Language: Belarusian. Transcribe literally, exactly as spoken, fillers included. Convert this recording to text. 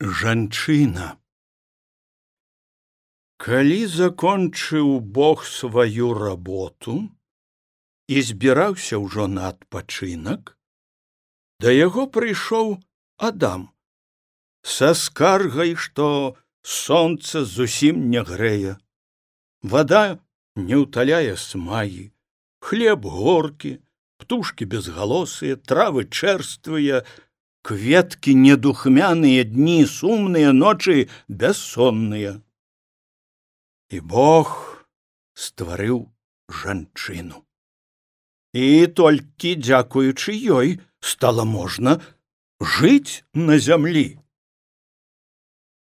Жанчына. Калі закончыў Бог сваю работу і збіраўся ўжо на адпачынак, да яго прыйшоў Адам са скаргай, што сонца зусім не грэе, вада не ўталяе смагі, хлеб горкі, птушкі безгалосыя, травы чэрствыя, кветкі недухмяныя, дні сумныя, ночы бяссонныя. І Бог стварыў жанчыну. І толькі дзякуючы ёй стала можна жыць на зямлі.